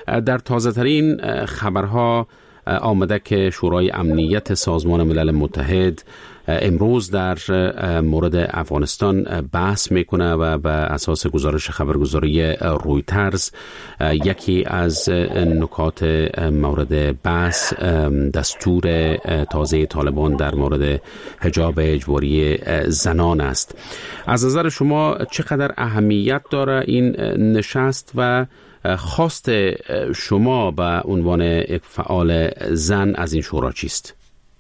در تازه ترین خبرها آمده که شورای امنیت سازمان ملل متحد امروز در مورد افغانستان بحث میکنه و به اساس گزارش خبرگزاری رویترز یکی از نکات مورد بحث دستور تازه طالبان در مورد حجاب اجباری زنان است. از نظر شما چقدر اهمیت داره این نشست و خواست شما به عنوان یک فعال زن از این شورا چیست؟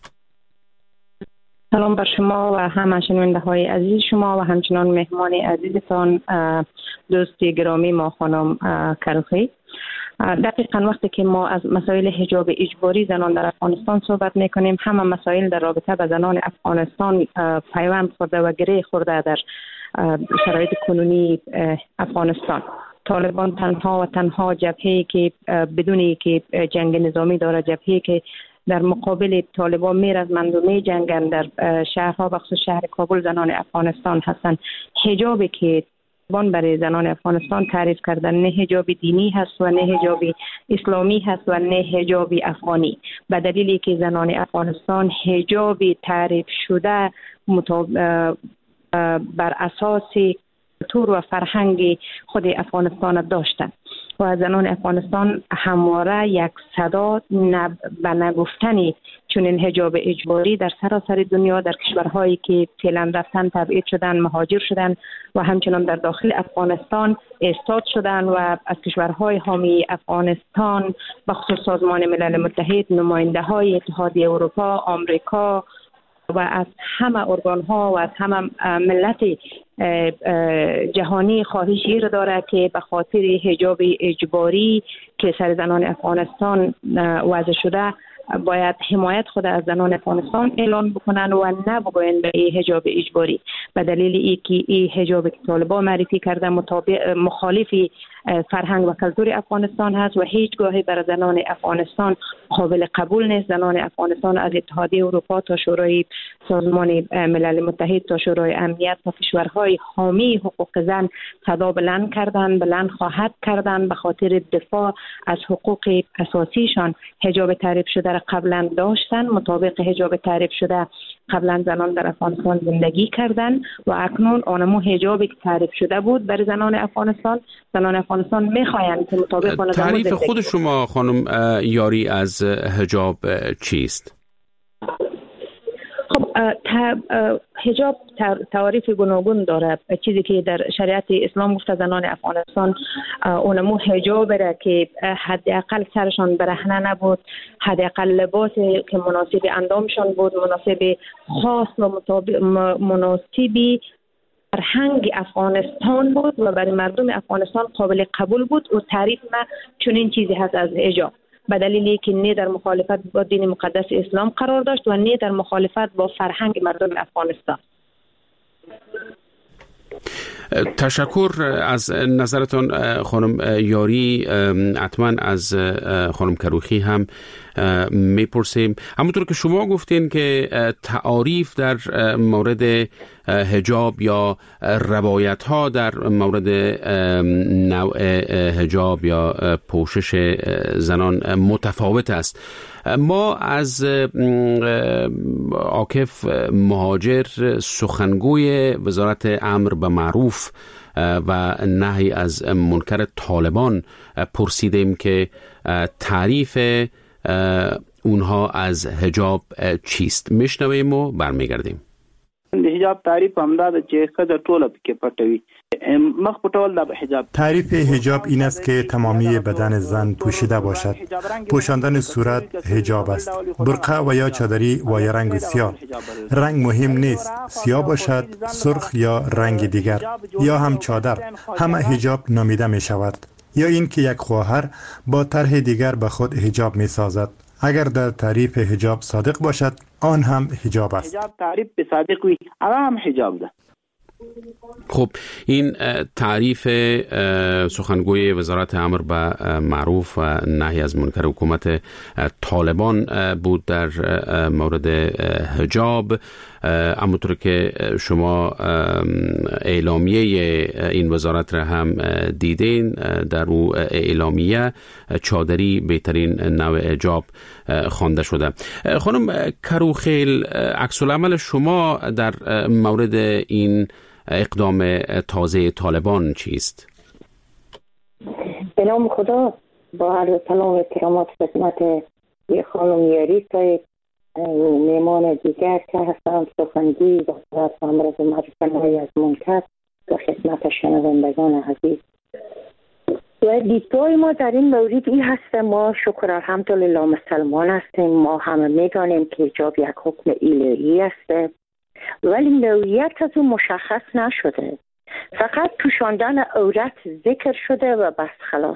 سلام بر شما و همه شنونده های عزیز شما و همچنان مهمان عزیزتان دوست گرامی ما خانم کروخی. دقیقاً وقتی که ما از مسائل حجاب اجباری زنان در افغانستان صحبت میکنیم، همه مسائل در رابطه با زنان افغانستان پیوند خورده و گره خورده در شرایط کنونی افغانستان. طالبان تنها جبهه‌ای که بدون که جنگ نظامی داره، جبهه‌ای که در مقابل طالبان میرزمند و می جنگند در شهرها بخصوص شهر کابل زنان افغانستان هستند. حجابی که طالبان برای زنان افغانستان تعریف کردن نه حجاب دینی هست و نه حجاب اسلامی هست و نه حجاب افغانی، به دلیلی که زنان افغانستان حجاب تعریف شده بر اساس کلتور و فرهنگ خود افغانستان داشتند و زنان افغانستان همواره یک صدا به نگفتنی چنین حجاب اجباری در سراسر دنیا در کشورهایی که فعلا رفتن تبعید شدن، مهاجر شدن و همچنان در داخل افغانستان ایستاد شدن و از کشورهای حامی افغانستان بخصوص سازمان ملل متحد، نماینده های اتحادیه اروپا، آمریکا و از همه ارگان‌ها و از همه ملت جهانی خواهش این داره که به خاطر حجاب اجباری که سر زنان افغانستان وضع شده باید حمایت خود از زنان افغانستان اعلان بکنن و نبگوین به این حجاب اجباری، به دلیل اینکه این حجاب که طالبان معرفی کرده مخالف فرهنگ و کلتور افغانستان هست و هیچگاهی برای زنان افغانستان قابل قبول نیست. زنان افغانستان از اتحادیه اروپا تا شورای سازمان ملل متحد تا شورای امنیت تا کشورهای حامی حقوق زن صدا بلند خواهد کردن به خاطر دفاع از حقوق اساسیشان. حجاب تعریف شده را قبلا داشتن، مطابق حجاب تعریف شده قبلا زنان در افغانستان زندگی کردن و اکنون آنمو حجابی که تعریف شده بود برای زنان افغانستان میخواین که مطابق آن تعریف خود شما خانم یاری از حجاب چیست؟ خب حجاب تعریف گوناگون داره. چیزی که در شریعت اسلام گفته زنان افغانستان اونمو حجاب را که حداقل سرشان برهنه نبود، حداقل لباسی که مناسب اندامشان بود، مناسب خاص و مناسبی فرهنگ افغانستان بود و برای مردم افغانستان قابل قبول بود و تعریف ما چنین چیزی هست از حجاب، به دلیلی که نه در مخالفت با دین مقدس اسلام قرار داشت و نه در مخالفت با فرهنگ مردم افغانستان. تشکر از نظرتان خانم یاری. حتما از خانم کروخی هم میپرسیم. همونطور که شما گفتین که تعاریف در مورد حجاب یا روایت ها در مورد نوع حجاب یا پوشش زنان متفاوت است. ما از عاکف مهاجر سخنگوی وزارت امر به معروف و نهی از منکر طالبان پرسیدیم که تعریف اونها از حجاب چیست. میشنویم و برمیگردیم. حجاب تعریف همدا چې ښځه ټوله پکې پټوي. مخ پټول د حجاب. تعریف حجاب این است که تمامی بدن زن پوشیده باشد. پوشاندن صورت حجاب است. برقع و یا چادری و یا رنگ سیاه. رنگ مهم نیست. سیاه باشد، سرخ یا رنگ دیگر یا هم چادر. همه حجاب نامیده می شود. یا این که یک خواهر با طرح دیگر به خود حجاب می سازد. اگر در تعریف حجاب صادق باشد آن هم حجاب است. حجاب تعریف به صادق وی هم حجاب ده. خب این تعریف سخنگوی وزارت امر به معروف و نهی از منکر حکومت طالبان بود در مورد حجاب. همونطور که شما اعلامیه این وزارت را هم دیدین، در او اعلامیه چادری بهترین نوع حجاب خوانده شده. خانم کروخیل، عکس العمل شما در مورد این اقدام تازه طالبان چیست؟ به نام خدا، با عرض سلام و احترامات خدمت خانم یاریتا، میمان دیگر که هستم سخنگوی وزارت امراض معروفه از منکر و خدمت شنوندگان عزیز. و دیدگاه ما در این مورد این هست، ما شکر الحمدلله مسلمان هستیم، ما همه میدانیم که حجاب یک حکم الهی است، ولی نوعیت از اون مشخص نشده، فقط پوشاندن عورت ذکر شده و بس خلاص.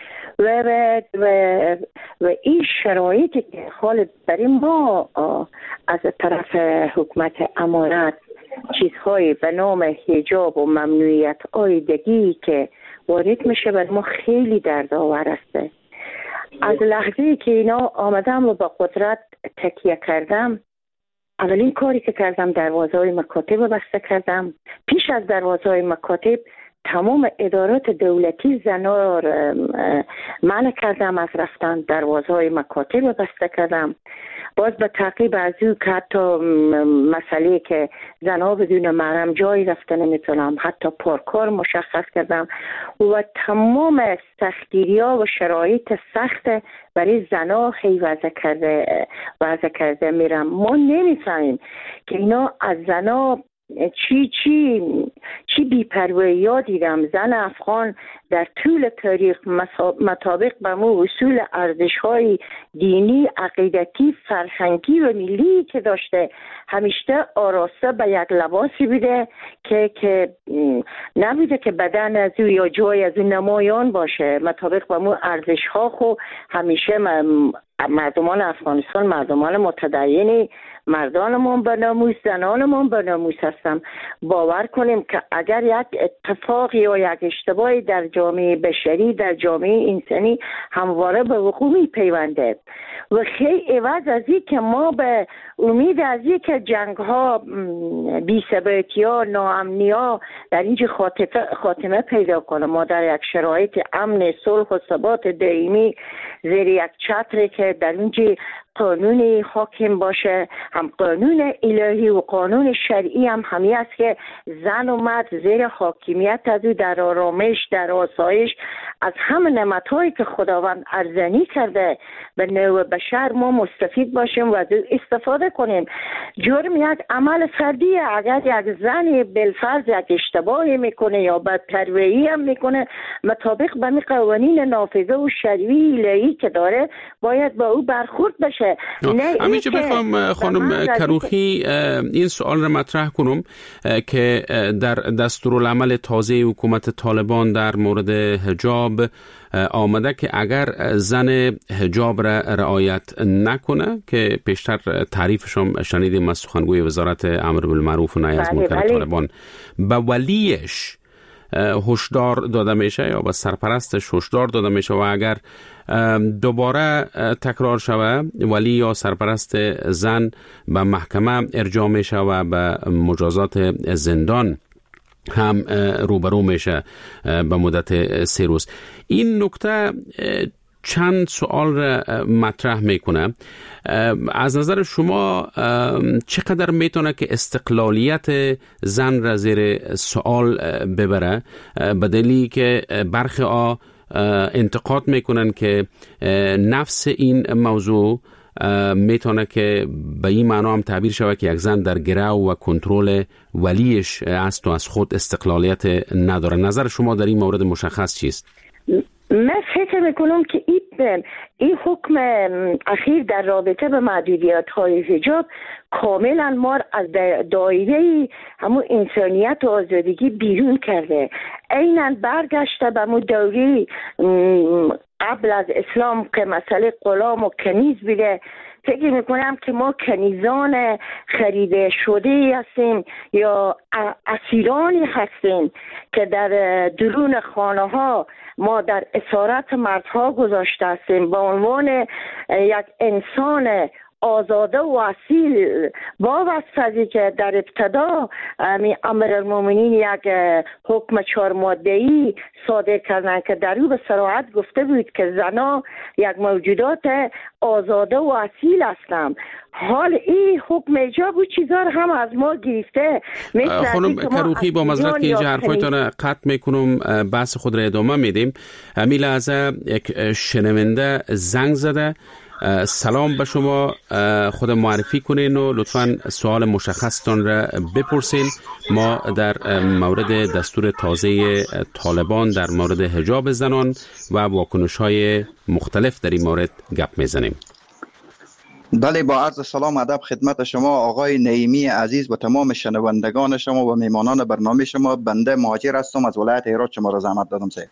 و این شرایطی که حال بریم ما از طرف حکومت امارت چیزهایی به نام حجاب و ممنوعیت آیدگی که وارد میشه بر ما خیلی دردآور است. از لحظه‌ای که اینا آمدم و با قدرت تکیه کردم، اولین کاری که کردم دروازه‌های مکاتب بسته کردم. پیش از دروازه‌های مکاتب تمام ادارات دولتی زنا را منع کردم از رفتن، دروازه‌های مکاتب بسته کردم. باز به تعقیب از او که حتی مسئله که زنا بدون محرم جایی رفتن نمیتونم، حتی پارکار مشخص کردم و تمام سختگیری‌ها و شرایط سخت برای زنا وضع کرده میرم. ما نمیفهمیم که اینا از زنا چی بی‌پروایی دیدم. زن افغان در طول تاریخ مطابق به مو اصول ارزش‌های دینی، عقیدتی، فرهنگی و ملی که داشته، همیشه آراسته به یک لباسی بوده که نبوده که بدن از او یا جای از او نمایان باشه. مطابق به مو ارزش‌ها خو همیشه مردمان افغانستان مردمان متدینی، مردانمون به ناموس، زنانمون به ناموس هستم. باور کنیم که اگر یک اتفاقی یا یک اشتباهی در جامعه بشری، در جامعه انسانی همواره به وقوع میپیونده و خیلی عوض از این که ما به امید از این که جنگ ها، بی‌ثباتی ها، ناامنی ها در اینجا خاتمه پیدا کنه، ما در یک شرایط امن، صلح و ثبات دائمی زیر یک چتری که در اینجا قانون حاکم باشه، هم قانون الهی و قانون شرعی هم همی است که زن و مرد زیر حاکمیت از او در آرامش، در آسایش از همه نعمت‌هایی که خداوند ارزانی کرده به نوع بشر ما مستفید باشیم و از او استفاده کنیم. جرم یک عمل فردیه. اگر یک زن بالفرض یک اشتباهی میکنه یا بدپروایی هم میکنه، مطابق به قوانین نافذه و شرعی الهی که داره باید با او برخورد بشه. همیشه بخوام خانم کروخی این سوال را مطرح کنم که در دستورالعمل تازه حکومت طالبان در مورد حجاب آمده که اگر زن حجاب را رعایت نکنه، که پیشتر تعریفش هم شنیدیم از سخنگوی وزارت امر بالمعروف و نهی از منکر طالبان، به ولیش هشدار داده میشه یا به سرپرستش هشدار داده میشه و اگر دوباره تکرار شوه ولی یا سرپرست زن به محکمه ارجاع میشه و به مجازات زندان هم روبرو میشه به مدت 3 روز. این نکته چند سوال را مطرح میکنه. از نظر شما چقدر میتونه که استقلالیت زن را زیر سوال ببره، به دلیلی که برخی انتقاد میکنن که نفس این موضوع میتونه که به این معنا هم تعبیر شود که یک زن در گرو و کنترل ولیش است و از خود استقلالیت نداره. نظر شما در این مورد مشخص چیست؟ من فکر میکنم که این حکم اخیر در رابطه به محدودیت های حجاب کاملا ما از دایره همون انسانیت و آزادگی بیرون کرده. عیناً برگشته به همون دوره قبل از اسلام که مسئله غلام و کنیز بوده. فکر میکنم که ما کنیزان خریده شده هستیم یا اسیرانی هستیم که در درون خانه ها ما در اسارت مردها گذاشته هستیم. با عنوان یک انسان آزاده و اصیل با وصفی که در ابتدا امیرالمومنین یک حکم 4 ماده‌ای صادر کردند که در او به صراحت گفته بود که زنها یک موجودات آزاده و اصیل هستند. حال این حکم ایجاب و چیزا هم از ما گرفته. خانم کروخی، با معذرت که اینجا حرفایتان قطع میکنم، بحث خود را ادامه میدیم. همین لحظه یک شنونده زنگ زده. سلام به شما، خود معرفی کنین و لطفاً سوال مشخصتان را بپرسین. ما در مورد دستور تازه طالبان در مورد حجاب زنان و واکنش‌های مختلف در این مورد گپ میزنیم. بله، با عرض سلام ادب خدمت شما آقای نعیمی عزیز و تمام شنوندگان شما و میهمانان برنامه شما. بنده مهاجر هستم از ولایت هرات، شما را زحمت دادم سید.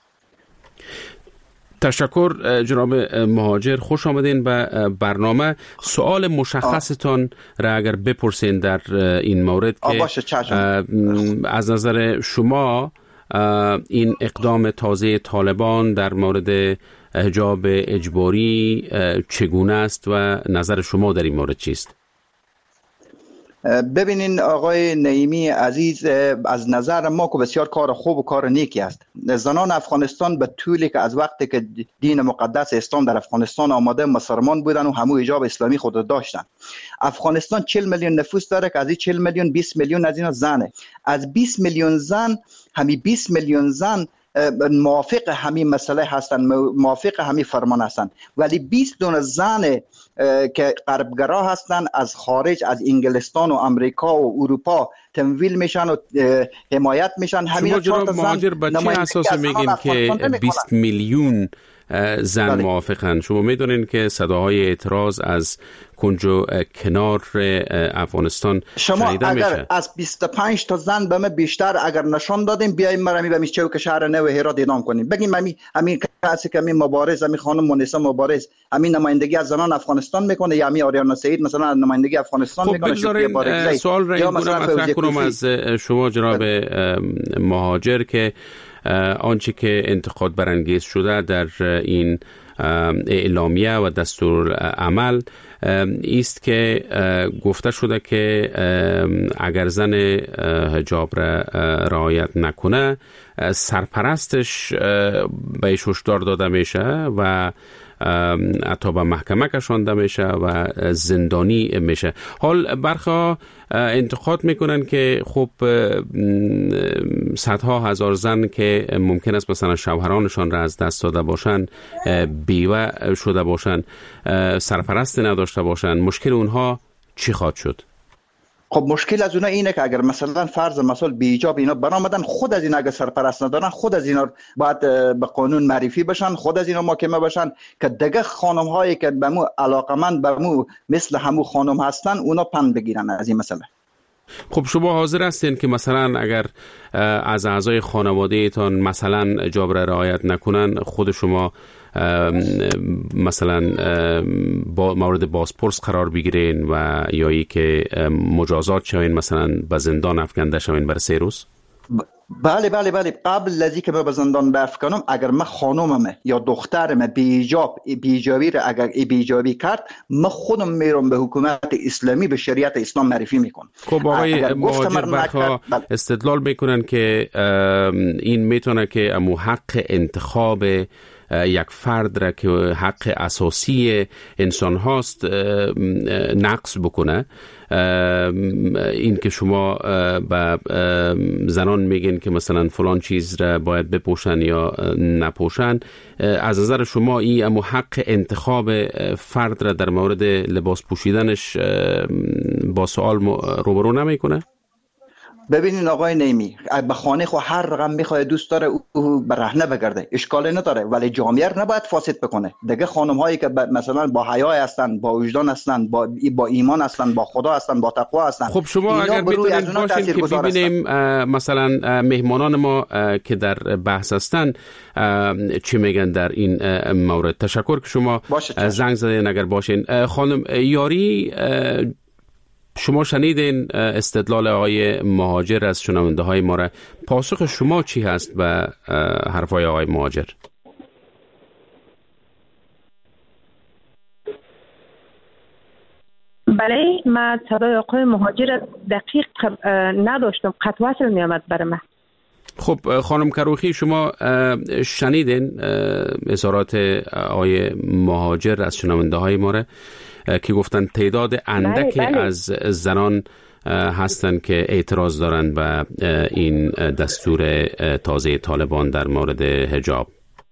تشکر جناب مهاجر، خوش آمدین به برنامه. سوال مشخصتان را اگر بپرسین در این مورد که از نظر شما این اقدام تازه طالبان در مورد حجاب اجباری چگونه است و نظر شما در این مورد چیست؟ ببینین آقای نعیمی عزیز، از نظر ما که بسیار کار خوب و کار نیکی است. زنان افغانستان به طولی که از وقتی که دین مقدس اسلام در افغانستان آمده مسلمان بودن و همو حجاب اسلامی خود داشتن. افغانستان 40 میلیون نفوس داره که از این 40 میلیون 20 میلیون از اینا زنه. از 20 میلیون زن، همین 20 میلیون زن موافق همین مسئله هستن، موافق همین فرمان هستن، ولی 20 دونه زن که غربگرا هستن از خارج، از انگلستان و امریکا و اروپا تمویل میشن و حمایت میشن. همین جناب مهاجر به چه اساس میگین که 20 میلیون زن موافقن؟ شما میدونین که صداهای اعتراض از کنج و کنار افغانستان شنیده میشه. شما اگر از 25 تا زن به من بیشتر اگر نشان دادیم، بیایم مرا به چوک شهر نو هرات اعلام کنیم، بگیم همین کسی که همین مبارز، همین خانم مونسا مبارز همین نمایندگی از زنان افغانستان میکنه، یا همین آریانا سعید مثلا نمایندگی افغانستان میکنه. خب سوال را این گونه مطرح کنم از شما جناب مهاجر که آنچه که انتقاد برانگیز شده در این اعلامیه و دستور عمل است که گفته شده که اگر زن حجاب را رعایت نکنه سرپرستش بهش هشدار داده میشه و حتی به محکمه کشانده میشه و زندانی میشه. حال برخا انتقاد میکنن که خب صدها هزار زن که ممکن است مثلا شوهرانشان را از دست داده باشن، بیوه شده باشن، سرپرست نداشته باشن، مشکل اونها چی خواهد شد؟ خب مشکل از اونها اینه که اگر مثلا فرض مثال بی حجاب اینا برآمدن، خود از اینا اگر سرپرست ندارن، خود از اینا باید به قانون معرفی بشن، خود از اینا محاکمه بشن که دیگه خانم هایی که به مو علاقمند به مو مثل همو خانم هستن اونا پند بگیرن از این مسئله. خب شما حاضر هستین که مثلا اگر از اعضای خانواده ایتان مثلا حجاب را رعایت نکنن، خود شما مثلا با مورد بازپرس قرار بگیرین و یا ای که مجازات شوین، مثلا به زندان افکنده شوین برای 3 روز؟ بله قبل از اینکه به زندان بفکنم، اگر من خانومم یا دخترم بیجابی را اگر بیجابی کرد، من خودم میرم به حکومت اسلامی، به شریعت اسلام معرفی میکنم. خب آقای مهاجر برخا استدلال میکنن که این میتونه که امو حق انتخاب یک فرد را که حق اساسی انسان هاست نقص بکنه. این که شما به زنان میگین که مثلا فلان چیز را باید بپوشن یا نپوشن، از نظر شما این امو حق انتخاب فرد را در مورد لباس پوشیدنش با سوال روبرو نمیکنه؟ ببینین آقای نعیمی، به خانه خو هر رقم میخواد دوست داره او برهنه بگرده، اشکالی نداره، ولی جامعه رو نباید فاسد بکنه. دیگه خانم هایی که مثلا با حیا هستن، با وجدان هستن، با ایمان هستن، با خدا هستن، با تقوا هستن. خب شما اگر میتونید باشین که ببینیم مثلا مهمانان ما که در بحث هستن چی میگن در این مورد. تشکر که شما زنگ زدین. اگر باشین خانم یاری، شما شنیدین استدلال آقای مهاجر از شنونده های ما را، پاسخ شما چی هست به حرفای آقای مهاجر؟ بله، من صدای آقای مهاجر دقیق نداشتم، قطع وصل می آمد برای من. خب خانم کروخی، شما شنیدین اظهارات آقای مهاجر از شنونده های ما را که گفتن تعداد اندکی بله. از زنان هستند که اعتراض دارند به این دستور تازه طالبان در مورد حجاب.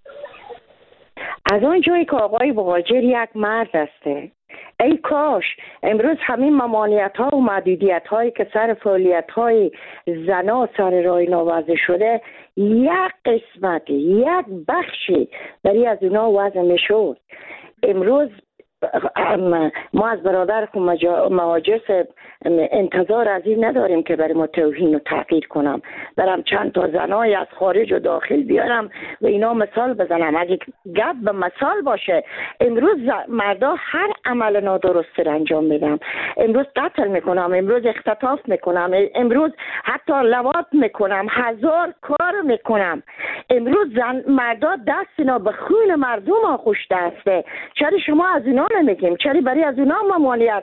از آن جایی که آقای مهاجر یک مرد است، ای کاش امروز همین ممانعت ها و محدودیت هایی که سر فعالیت های زنا سر راه ناوضع شده یک قسمت، یک بخشی برای از اونا وضع میشد. امروز ما از برادر مهاجر انتظار از این نداریم که برای ما توهین و تحقیر کنم، برم چند تا زنای از خارج و داخل بیارم و اینا مثال بزنم. از یک گپ به مثال باشه، امروز مردا هر عمل نادرست را انجام میدم، امروز قتل میکنم، امروز اختطاف میکنم، امروز حتی لواط میکنم، هزار کار میکنم. امروز مردا دست اینا به خون مردم آغوش دسته. چرا شما از اینا نمیگیم؟ چرا برای از اونا ممانعت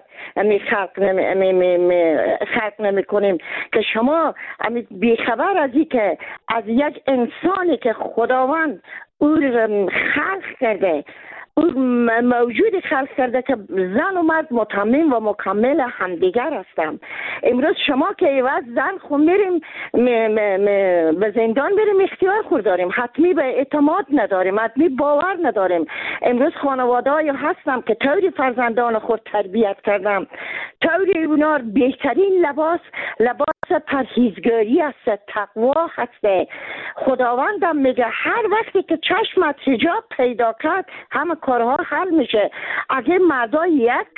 خلق نمی کنیم که شما بیخبر از این که از یک انسانی که خداوند او خلق کرده، او موجود خلق کرده که زن و مرد متمم و مکمل همدیگر هستم. امروز شما که ایواز زن خود میریم به زندان بریم، اختیار خود داریم، حتمی به اعتماد نداریم، حتمی باور نداریم. امروز خانواده های هستم که طوری فرزندان خود تربیت کردم، طوری اونا بهترین لباس پرهیزگاری است، تقوا هست. خداوندم میگه هر وقتی که چشمت حجاب پیدا کرد همه کارها حل میشه. اگه مردا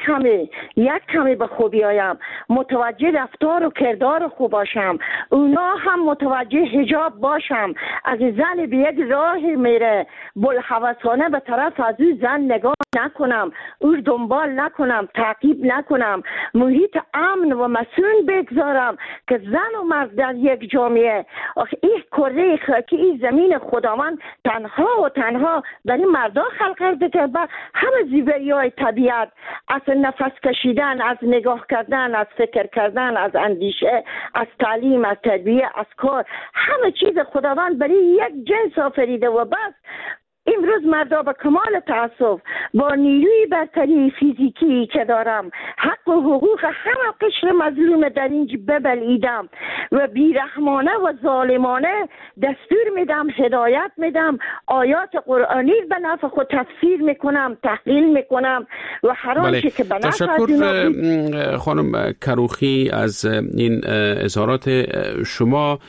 یک کمی به خوبی هایم متوجه رفتار و کردار خوب باشم، اونا هم متوجه حجاب باشم، از زن به یک راه میره بلحوثانه به طرف از او زن نگاه نکنم، او دنبال نکنم، تعقیب نکنم، محیط امن و مسئول بگذارم که زن و مرد در یک جامعه. آخه این کره خاکی، این زمین خداوند تنها و تنها برای مردا خلق کرده که همه زیبایی های طبیعت، از نفس کشیدن، از نگاه کردن، از فکر کردن، از اندیشه، از تعلیم، از تربیه، از کار، همه چیز خداوند برای یک جنس آفریده و بس. امروز مردا به کمال تأسف با نیروی برتری فیزیکی که دارم حق و حقوق همه قشر مظلوم در اینج ببلعیدم و بیرحمانه و ظالمانه دستور میدم، هدایت میدم، آیات قرآنی به نفع خود تفسیر میکنم، تحلیل میکنم و هر آنچه که به نفع. تشکر خانم کروخی از این اظهارات شما.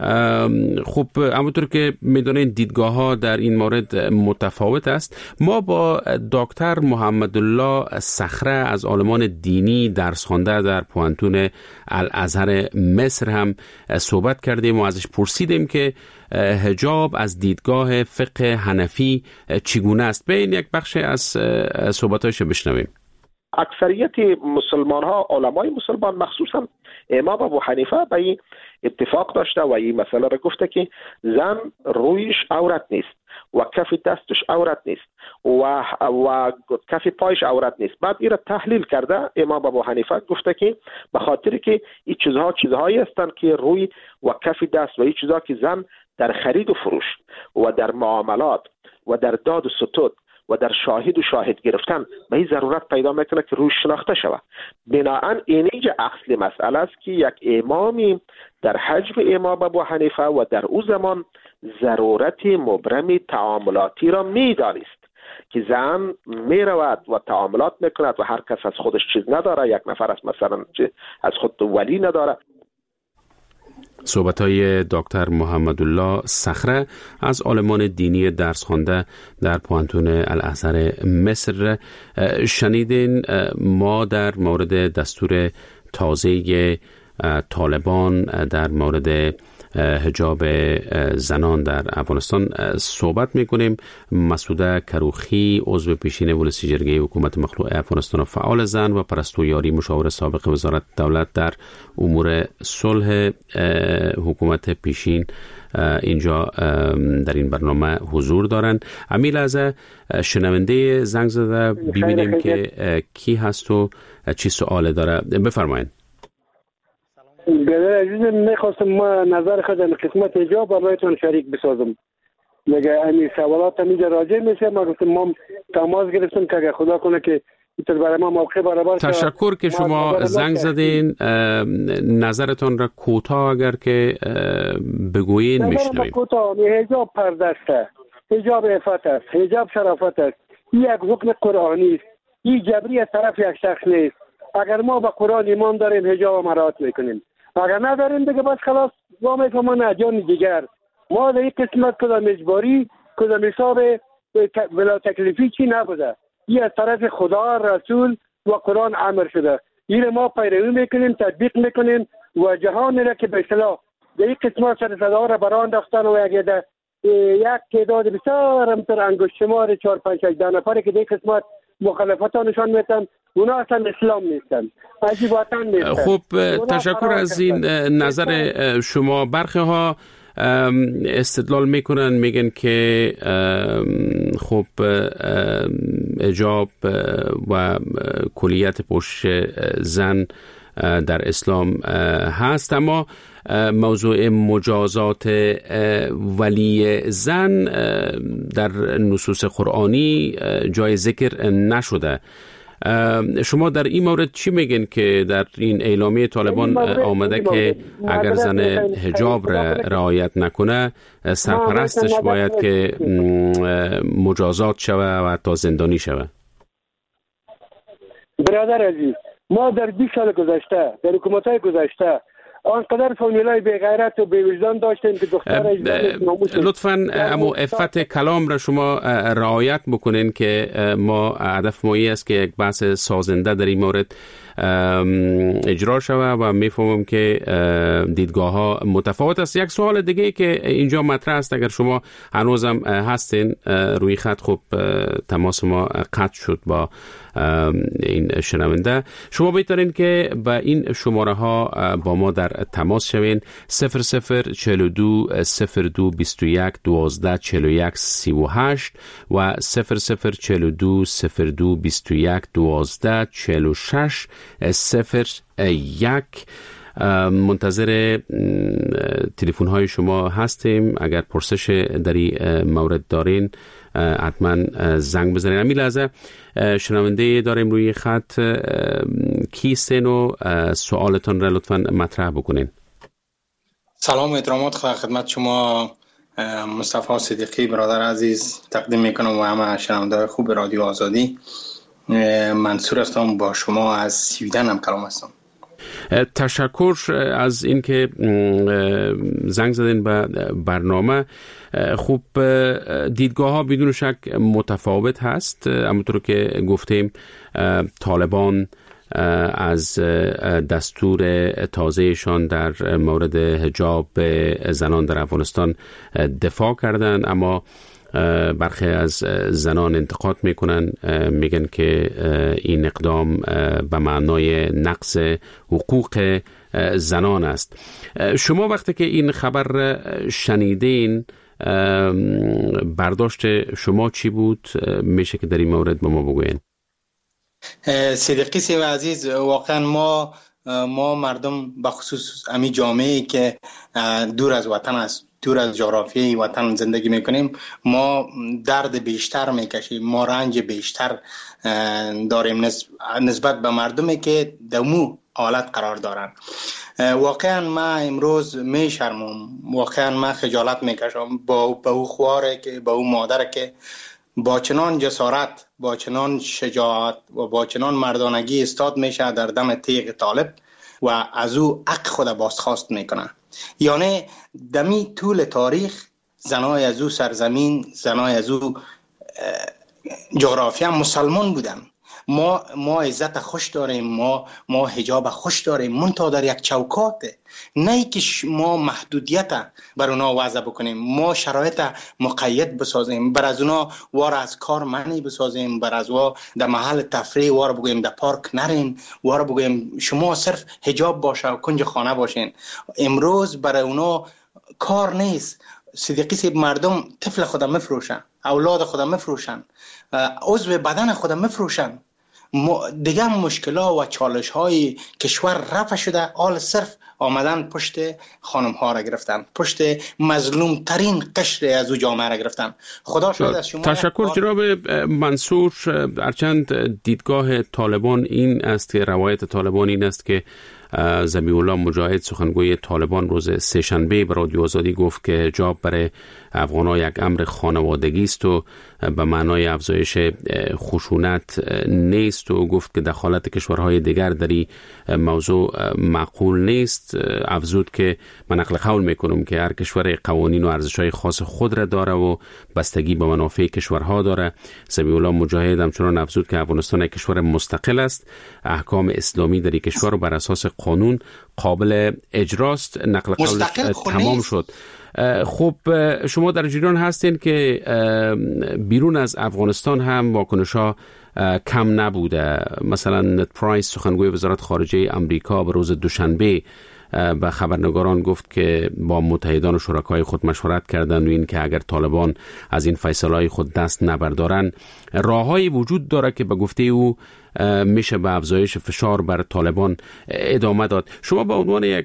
خب همونطور که میدونین دیدگاه ها در این مورد متفاوت است. ما با دکتر محمدالله صخره از عالمان دینی درس خوانده در پوانتون الازهر مصر هم صحبت کردیم و ازش پرسیدیم که حجاب از دیدگاه فقه حنفی چگونه است. به این یک بخش از صحبتایش بشنویم. اکثریت مسلمان ها، علمای مسلمان، مخصوصا امام ابو حنیفه به این اتفاق داشته و این مسئله را گفته که زن رویش عورت نیست و کف دستش عورت نیست و کف پایش عورت نیست. بعد این را تحلیل کرده امام ابو حنیفه گفته که به خاطر که این چیزهایی هستند که روی و کف دست و این چیزها که زن در خرید و فروش و در معاملات و در داد و ستود و در شاهد و شاهد گرفتن به این ضرورت پیدا میکنه که روش شناخته شود. بناهن اینجا اصل مسئله است که یک امامی در حجم امام ابو حنیفه و در او زمان ضرورت مبرم تعاملاتی را میدانست که زن میرود و تعاملات میکند و هر کس از خودش چیز نداره، یک نفر از مثلا از خود ولی نداره. صحبت‌های دکتر محمدالله صخره از عالمان دینی درس خوانده در پوانتون الازهر مصر شنیدین. ما در مورد دستور تازه طالبان در مورد حجاب زنان در افغانستان صحبت میکنیم. مسعوده کروخی عضو پیشین ولسی جرگه حکومت مخلوع افغانستان و فعال زن و پرستو یاری مشاور سابق وزارت دولت در امور صلح حکومت پیشین اینجا در این برنامه حضور دارند. امیل از شنونده زنگ زده ببینیم که کی هست و چی سوال داره. بفرمایید. برادر عزیز، میخواستم ما نظر خود در قسمت حجاب برایتون شریک بسازم. میگه این سوالات اینجا راجع میشه. ما گفتم ما تماس گرفتم که اگه خدا کنه که اینطور برای ما موقع برابر شد. تشکر که شما زنگ زدین. نظرتون را کوتاه اگر که بگویین میشنویم. کوتاه. حجاب پرده است، حجاب عفت است، حجاب شرافت است. این یک حکم قرآنی است. این جبری از طرف یک شخص نیست. اگر ما به قرآن ایمان داریم حجاب ما رعایت میکنیم، اگر نداریم دیگه بس خلاص ما میفهمن جان دیگر. ما در این قسمت کدام اجباری کدام حساب بلا تکلیفی چی نبوده. این از طرف خدا، رسول و قرآن امر شده. این ما پیروی میکنیم، تطبیق میکنیم و جهان را که به اصطلاح در این قسمت سر صدا را بران داختن و یک تعداد بسیار همتر انگشت شمار 4 5 8 نفری که در این قسمت مخالفتان نشان میتن، اونا اصلا اسلام نیستن، عجیب وطن نیستن. خب تشکر از این نظر شما. برخی ها استدلال میکنن، میگن که خب حجاب و کلیت پوشش زن در اسلام هست، اما موضوع مجازات ولی زن در نصوص قرآنی جای ذکر نشده. شما در این مورد چی میگن که در این اعلامیه طالبان آمده که اگر زن حجاب را رعایت نکنه سرپرستش باید که مجازات شوه و حتی زندانی شوه؟ برادر عزیز، ما در 20 سال گذشته در حکومت‌های گذشته آنقدر فامیلای بی غیرت و بی وجدان داشتیم که دختر لطفاً امو عفت کلام را شما رعایت بکنین که ما هدف ما است که یک بحث سازنده در این مورد اجرا شود و میفهمم که دیدگاه ها متفاوت است. یک سوال دیگه که اینجا مطرح است، اگر شما هنوزم هستین روی خط، خب تماس ما قطع شد با این شنونده. شما بهترین که با این شماره ها با ما در تماس شوین. 0042 02 21 12 41 38 و 0042 02 21 12 46 01. منتظر تلفن های شما هستیم. اگر پرسش در این مورد دارین حتما زنگ بزنین. همین لحظه شنونده داریم روی خط. کیستین و سوالتون را لطفا مطرح بکنین. سلام و احترامات خدمت شما مصطفی صدیقی برادر عزیز تقدیم میکنم و همه شنونده خوب رادیو آزادی. منصور هستم، با شما از سویدن هم کلام هستم. تشکر از اینکه زنگ زدین به برنامه. خوب، دیدگاه ها بدون شک متفاوت هست. همونطور که گفتیم طالبان از دستور تازهشان در مورد حجاب زنان در افغانستان دفاع کردند، اما برخی از زنان انتقاد میکنن، میگن که این اقدام به معنای نقض حقوق زنان است. شما وقتی که این خبر شنیدین برداشت شما چی بود؟ میشه که در این مورد به ما بگوین؟ صدیقی سی و عزیز، واقعا ما مردم بخصوص امی جامعه‌ای که دور از وطن است، دور از جغرافیای وطن زندگی میکنیم، ما درد بیشتر میکشیم، ما رنج بیشتر داریم نسبت به مردمی که دمو حالت قرار دارن. واقعا ما امروز میشرمم، واقعا ما خجالت میکشم با او خواره که با او مادر که با چنان جسارت، با چنان شجاعت و با چنان مردانگی استاد میشه در دم تیغ طالب و از او حق خود بازخواست میکنه. یعنی دمی طول تاریخ زنای از او سرزمین، زنای از او جغرافیا مسلمان بودن. ما عزت خوش داریم، ما حجاب خوش داریم، منتها در یک چوکات، نه که ما محدودیت بر اونا وضع بکنیم، ما شرایط مقید بسازیم، بر از اونا وار از کار منی بسازیم، بر از وا در محل تفریح وار بگویم در پارک نرین، وار بگویم شما صرف حجاب باشه و کنج خانه باشین. امروز برای اونا کار نیست. صدیقی سی مردم طفل خودم مفروشن، اولاد خودم مفروشن، عضو بدن خودم مفروشن دیگه مشکلات و چالش های کشور رفع شده، حال صرف آمدن پشت خانم ها را گرفتن، پشت مظلوم ترین قشر از او جامعه را گرفتتن. خدا شاید از شما. تشکر جناب منصور. هرچند دیدگاه طالبان این است که روایت طالبان این است که ذبیح الله مجاهد سخنگوی طالبان روز سه‌شنبه به رادیو آزادی گفت که حجاب برای افغان‌ها یک امر خانوادگی است و به معنای افزایش خشونت نیست و گفت که دخالت کشورهای دیگر در این موضوع معقول نیست. افزود که من نقل قول میکنم که هر کشور قوانین و ارزش‌های خاص خود را داره و بستگی به منافع کشورها داره. ذبیح الله مجاهد همچنان افزود که افغانستان یک کشور مستقل است، احکام اسلامی در این کشور بر اساس قانون قابل اجراست. نقل قول تمام شد. خب شما در جریان هستین که بیرون از افغانستان هم واکنش‌ها کم نبوده. مثلا نت پرایس سخنگوی وزارت خارجه امریکا به روز دوشنبه به خبرنگاران گفت که با متحدان و شرکای خود مشورت کردند و این که اگر طالبان از این فیصله‌های خود دست نبردارن راه‌هایی وجود داره که به گفته او میشه به افزایش فشار بر طالبان ادامه داد. شما به عنوان یک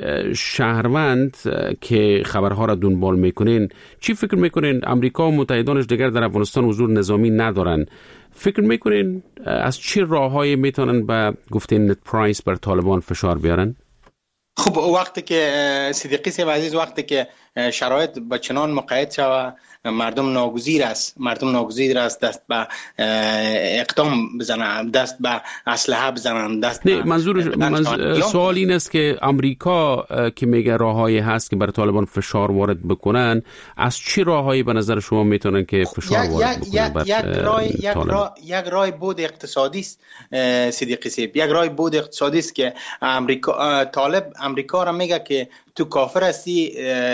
شهروند که خبرها را دنبال میکنین چی فکر میکنین؟ امریکا و متحدانش دیگر در افغانستان حضور نظامی ندارن. فکر میکنین از چه راههایی میتونن به گفته نت پرایس بر طالبان فشار بیارن؟ خب وقتی که صدیقی صاحب عزیز، وقتی که شرایط با چنان مقید شود، مردم ناگزیر است دست به اقدام بزنن، دست به اسلحه بزنن، دست نه. منظور سوال این است که امریکا که میگه راههایی هست که بر طالبان فشار وارد بکنن، از چه راههایی به نظر شما میتونن که فشار وارد بکنن بر یک راه بود اقتصادی است صدیقی صاحب. یک راه بود اقتصادی است که امریکا را میگه که تو کافر هستی،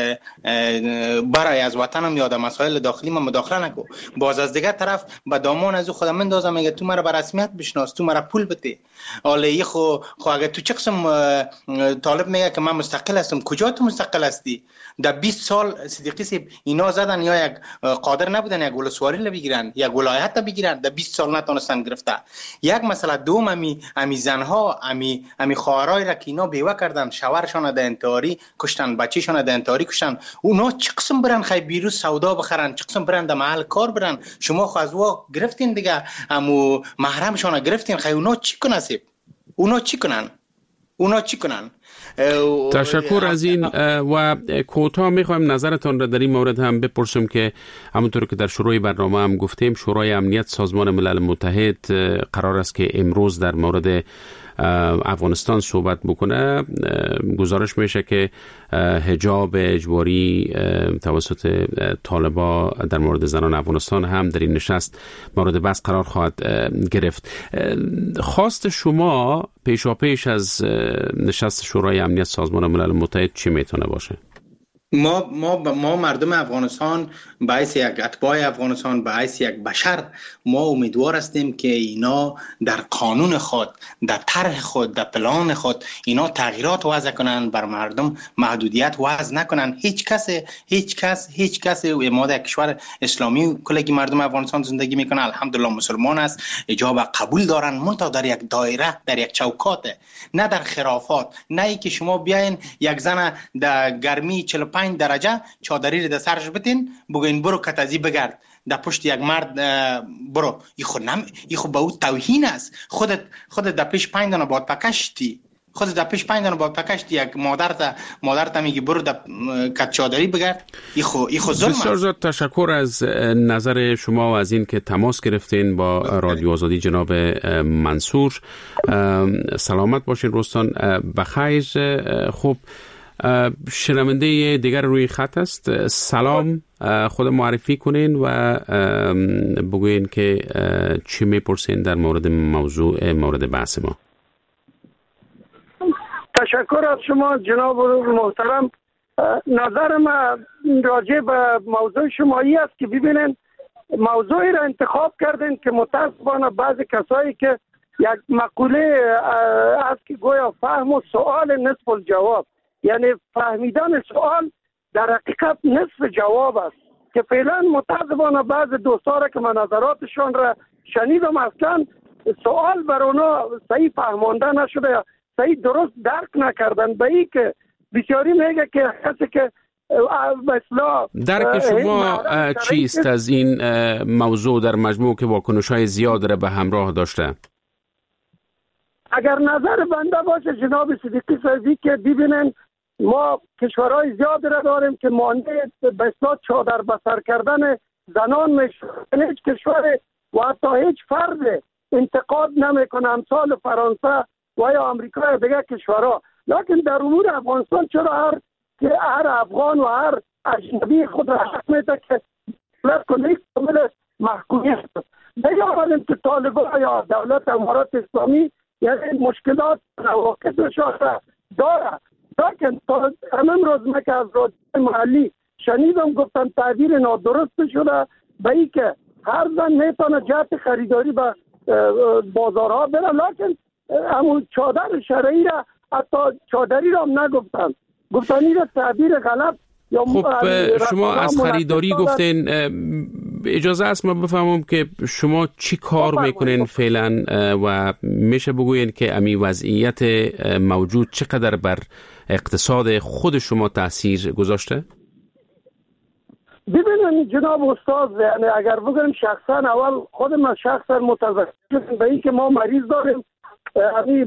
برای از وطنم یا در مسائل داخلی من مداخله نکو. باز از دیگه طرف به دامان از او خودم مندازم، میگه تو مرا به رسمیت بشناس، تو مرا پول بده. حالا خو اگه تو چه قسم طالب میگه که من مستقل هستم، کجا تو مستقل هستی؟ در 20 سال صدیقی صاحب اینا زدن یا یک قادر نبودن یک ولسوالی رو بگیرن، یک ولایت رو بگیرن، در 20 سال نتونستن گرفته. یک مسئله دوم، امی زنها، امی خواهرای را که اینا بیوه کردن، شوهرشان در انتحاری کشتن، بچه‌شان در انتحاری کشتن، اونا چه قسم برن خی بیرون سودا بخرن، چه قسم برن در محل کار برن؟ شما خو از وا گرفتین دیگه، امو محرمشان گرفتین، خی اونا چی کنن؟ اونا چی کنن؟ تشکر از این و کوتاه میخوایم نظرتان را در این مورد هم بپرسم که همونطور که در شروع برنامه هم گفتیم، شورای امنیت سازمان ملل متحد قرار است که امروز در مورد افغانستان صحبت بکنه. گزارش میشه که حجاب اجباری توسط طالبا در مورد زنان افغانستان هم در این نشست مورد بحث قرار خواهد گرفت. خواست شما پیشاپیش از نشست شورای امنیت سازمان ملل متحد چی میتونه باشه؟ ما مردم افغانستان به حیث یک اتباع افغانستان، به حیث یک بشر، ما امیدوار هستیم که اینا در قانون خود، در طرح خود، در پلان خود اینا تغییرات وضع کنن، بر مردم محدودیت وضع نکنن. هیچ کس ما در کشور اسلامی کلگی مردم افغانستان زندگی میکنه، الحمدلله مسلمان است، حجاب قبول دارن، منتها در یک دایره، در یک چوکات، نه در خرافات. نه ای که شما بیاین یک زن در گرمی 45 درجه چادری در سرش بتین، بگوین برو کتازی بگرد در پشت یک مرد برو، ای خود به او توهین است. خودت در پیش 5 دانه باد پکشتی، یک مادرت میگی برو در کت چادری بگرد، ای خود ظلم است. بسیار تشکر از نظر شما و از این که تماس گرفتین با رادیو آزادی. جناب منصور سلامت باشین. رستان بخیر. خوب، شنونده دیگر روی خط است. سلام، خود معرفی کنین و بگوین که چی میپرسین در مورد بحث ما. تشکر از شما جناب محترم. نظر من راجع به موضوع شمایی است که ببینین موضوعی را انتخاب کردین که متاسفانه بعضی کسایی که یک مقوله است که گویا فهم و سوال نصف الجواب، یعنی فهمیدن سوال در حقیقت نصف جواب است، که فعلا متاسفانه بعض دوستان که من نظراتشان را شنیدم اصلا سوال بر اونا صحیح فهمانده نشده یا صحیح درست درک نکردن. به این که بسیاری میگه که کسی که درک شما چیست از این موضوع در مجموع که واکنش‌های زیاد را به همراه داشته؟ اگر نظر بنده باشه جناب صدیقی صاحبی که ببینن ما کشورهای زیاد را داریم که مانع به اصطلاح چادر بسر کردن زنان میشه. هیچ کشور و حتی هیچ فرد انتقاد نمیکنه امثال فرانسه و یا آمریکا یا دیگر کشورها. لکن در امور افغانستان چرا هر افغان و هر اجنبی خود را حق میده که دولت کنه کامل محکومیت نگاه که طالبان یا دولت امارات اسلامی یعنی مشکلات نواقصشان داره. لیکن همین روز من که از رادیو محلی شنیدم گفتن تعبیر نادرست شده به این که هر زن میتونه جهت خریداری به بازارها بره، لیکن همون چادر شرعی را حتی چادری را هم نگفتن، گفتن این را تعبیر غلط. خب شما از خریداری گفتین، اجازه است ما بفهمم که شما چی کار میکنین فعلا و میشه بگوین که امی وضعیت موجود چقدر بر اقتصاد خود شما تاثیر گذاشته؟ ببینید جناب استاد، یعنی اگر بگم شخصا اول خود من شخصا متذکر به این که ما مریض داریم، یعنی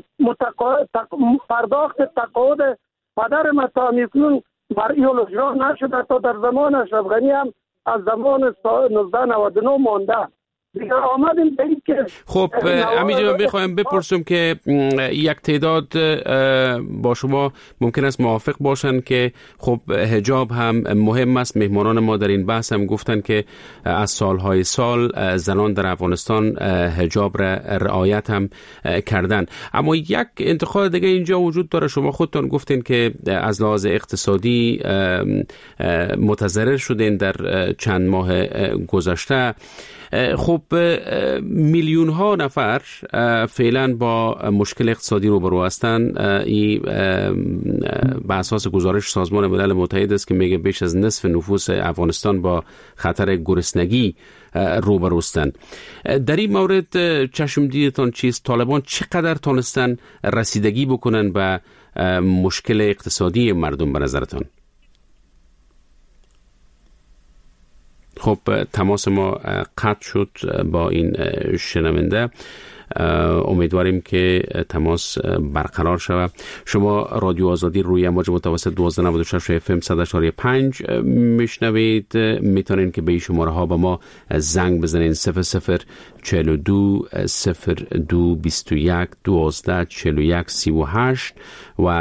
پرداخت تقاعد پدر من تا میکنون برای اجرا نشده تا در زمان اشرف غنی هم از زمان 1999 مانده. دیگر آمدیم به این که خب همینجا بخوایم بپرسم که یک تعداد با شما ممکن است موافق باشن که خب حجاب هم مهم است. مهمانان ما در این بحث هم گفتن که از سالهای سال زنان در افغانستان حجاب را رعایت هم کردن، اما یک انتقاد دیگه اینجا وجود داره. شما خودتان گفتین که از لحاظ اقتصادی متضرر شدین در چند ماه گذشته. خب میلیون ها نفر فعلا با مشکل اقتصادی روبرو هستند. این به اساس گزارش سازمان ملل متحد است که میگه بیش از نصف نفوس افغانستان با خطر گرسنگی روبرو هستند. در این مورد چشمدیدتان چیست؟ طالبان چقدر تونستن رسیدگی بکنن به مشکل اقتصادی مردم به نظرتان؟ خب تماس ما قطع شد با این شنونده. امیدواریم که تماس برقرار شود. شما رادیو آزادی روی امواج متوسط 1296 FM 100.5 میشنوید. میتونین که به این شماره ها با ما زنگ بزنین 0042 02 21 12 41 38 و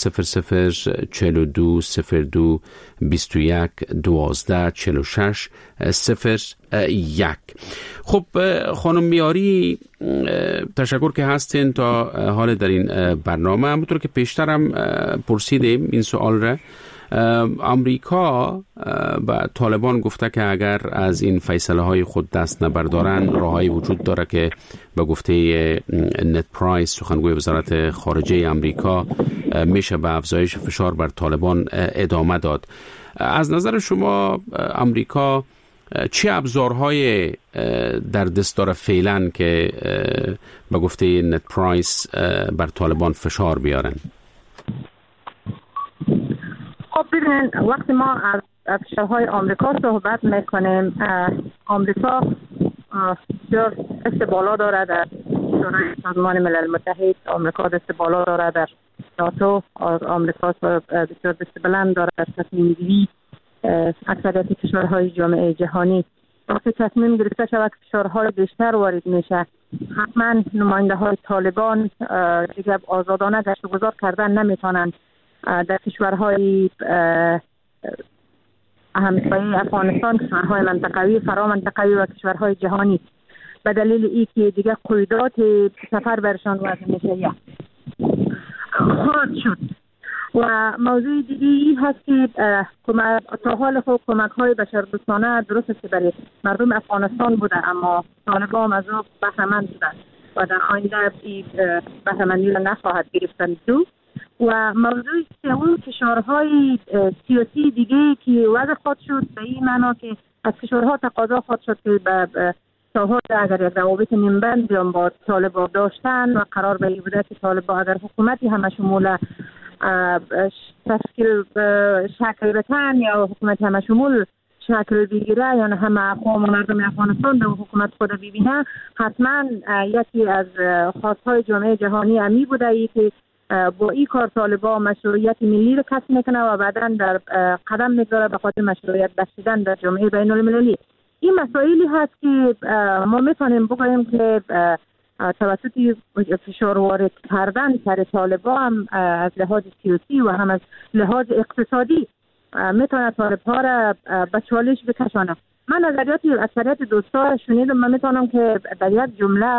0042 02 21 12 46 01. خب خانم میاری، تشکر که هستین تا حال در این برنامه. همونطور که پیشترم پرسیدیم این سوال را، امریکا و طالبان گفته که اگر از این فیصله های خود دست نبردارن راهی وجود داره که به گفته نت پرایس سخنگوی وزارت خارجه امریکا میشه به افزایش فشار بر طالبان ادامه داد. از نظر شما امریکا چه ابزارهای در دست داره فعلا که به گفته نت پرایس بر طالبان فشار بیارن؟ خب ببینید وقتی ما از فشارهای آمریکا صحبت میکنیم، آمریکا دست بالا داره در شورای سازمان ملل متحد، آمریکا دست بالا داره در ناتو، آمریکا بسیار دست بلند داره در تصمیم گیری اکثریت کشورهای جامعه جهانی. وقتی تصمیم گرفته شود که فشارهای بیشتر وارد میشه، حتما نماینده های طالبان دیگه آزادانه گشت و گذار کردن نمیتونن در کشورهای همسایه افغانستان، کشورهای منطقوی، فرامنطقوی و کشورهای جهانی، به دلیل ای که دیگه قیودات سفر برشان وضع میشه خواهد شد. و موضوع دیگه این هست که تا حال خود کمک های بشردوستانه درست است که برای مردم افغانستان بوده، اما طالبان از او بهره‌مند شدن و در آینده این بهره‌مندی را نخواهد گرفتن. و موضوعی که اون فشارهای سیاسی دیگه که وضع خود شد به این معنا که از کشورها تقاضا خود شد که به ساحات اگر یک روابط نیمبند بیان با طالبان داشتن و قرار به این بوده که طالبان اگر حکومتی همه شمول تشکیل شکل بتن یا حکومت همه شمول شکل بگیره یا همه اقوام و مردم افغانستان در حکومت خود ببینه، حتما یکی از خواستهای جامعه جهانی امی بوده ای که با این کار طالبان مشروعیت ملی رو کسب میکنه و بعدا در قدم میگذاره به خاطر مشروعیت بخشیدن در جامعه بین المللی. این مسائلی هست که ما میتونیم بگوییم که توسط فشار وارد کردن سر طالبان هم از لحاظ سیاسی و هم از لحاظ اقتصادی میتونه طالب‌ها را به چالش بکشانه. من نظریات اکثریت دوستا را شنیدم. من میتونم که در یک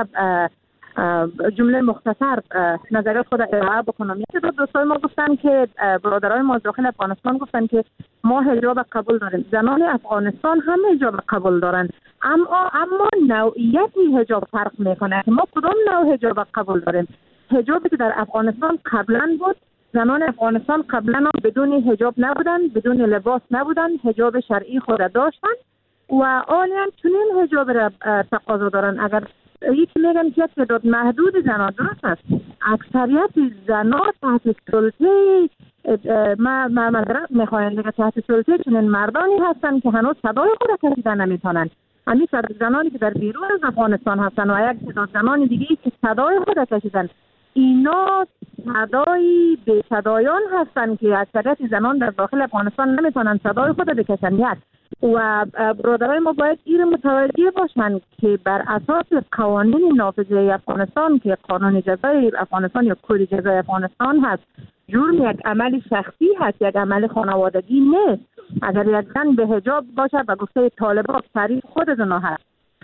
جمله مختصر نظریات خود ارائه بکنم. یکی دو دوستای ما گفتن که برادرای ما داخل افغانستان گفتن که ما حجاب قبول داریم، زنان افغانستان هم حجاب قبول دارن، اما نوعیت حجاب فرق میکنه. ما کدام نوع حجاب قبول داریم؟ حجابی که در افغانستان قبلا بود، زنان افغانستان قبلا بدون حجاب نبودن، بدون لباس نبودن، حجاب شرعی خود داشتن و آنها چنین حجاب را تقاضا دارن. اگر یکی میگن که تعداد محدود زنان، درست است، اکثریت زنان تحت سلطه معذرت میخواین دیگه تحت سلطه چنین مردانی هستن که هنوز صدای خود کشیدن نمیتونن. همین زنانی که در بیرون از افغانستان هستن و یک تعداد زنان دیگه که صدای خود کشیدن، اینا صدای به صدایان هستن که اکثریت زنان در داخل افغانستان نمیتونن صدای خود بکشن. و برادرای ما باید این متوجه باشن که بر اساس قوانین نافذه افغانستان که قانون جزای افغانستان یا کد جزای افغانستان هست، جرم یک عمل شخصی هست، یک عمل خانوادگی نیست. اگر یک زن به حجاب باشه و گفته طالبان تعریف خود زنا هست،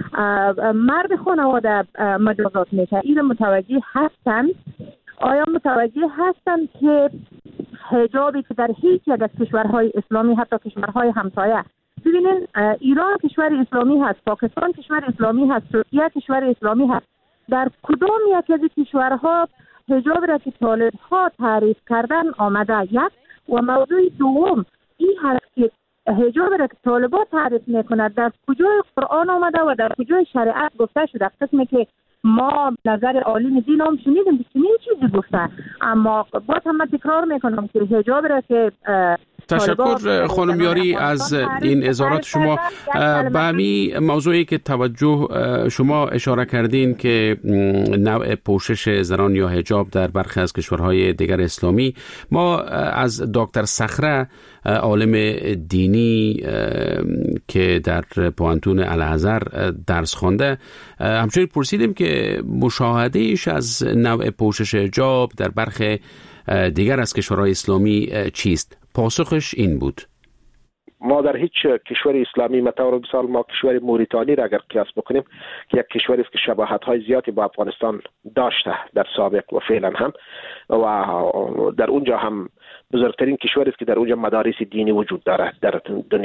مرد خانواده مجازات میشه. این متوجه هستن؟ آیا متوجه هستن که حجابی که در هیچ یک از کشورهای اسلامی، حتی کشورهای همسایه، ببینین ایران کشور اسلامی هست، پاکستان کشور اسلامی هست، ترکیه کشور اسلامی هست، در کدام یک از کشورها حجاب را که طالب‌ها تعریف کردن آمده؟ یک و موضوع دوم این هست که حجاب را که طالب‌ها تعریف میکنه در کجای قرآن آمده و در کجای شریعت گفته شده؟ قسمی که ما نظر عالم دین هم شنیدیم که چنین چیزی گفته، اما باز هم تکرار میکنم که حجاب را که تشکر خانم یاری از این اظهارات شما. به همین موضوعی که توجه شما اشاره کردین که نوع پوشش زنان یا حجاب در برخی از کشورهای دیگر اسلامی، ما از دکتر صخره عالم دینی که در پوهنتون الازهر درس خوانده همچنین پرسیدیم که مشاهدهش از نوع پوشش حجاب در برخی دیگر از کشورهای اسلامی چیست؟ پاسخش این بود: ما در هیچ کشور اسلامی مثلا مثال ما کشور موریتانی را اگر قیاس بکنیم که یک کشوری است که شباهت‌های زیادی با افغانستان داشته در سابق و فعلا هم، و در اونجا هم بزرگترین کشوری است که در اونجا مدارس دینی وجود دارد در